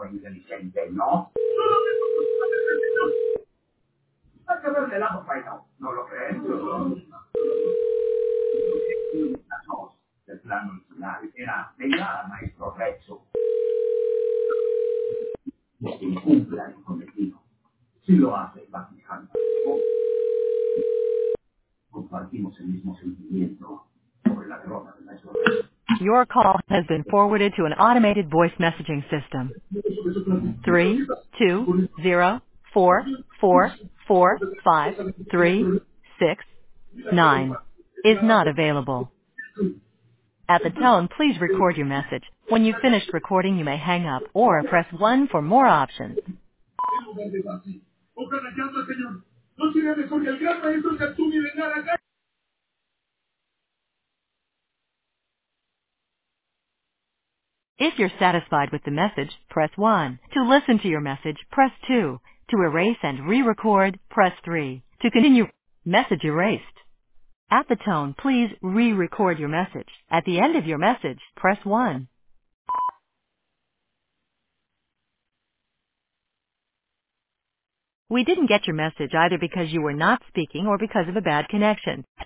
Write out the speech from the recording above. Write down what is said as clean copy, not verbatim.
intelligente, ¿no? Hay que verle la hoja y no lo crees. Las dos del plano original era venga al maestro Rezo que cumpla el cometido. Si lo hace, va fijando. Compartimos el mismo sentimiento sobre la derrota del maestro Rezo. Your call has been forwarded to an automated voice messaging system. 320444536 is not available. At the tone, please record your message. When you've finished recording, you may hang up or press 1 for more options. If you're satisfied with the message, press 1. To listen to your message, press 2. To erase and re-record, press 3. To continue, message erased. At the tone, please re-record your message. At the end of your message, press 1. We didn't get your message either because you were not speaking or because of a bad connection.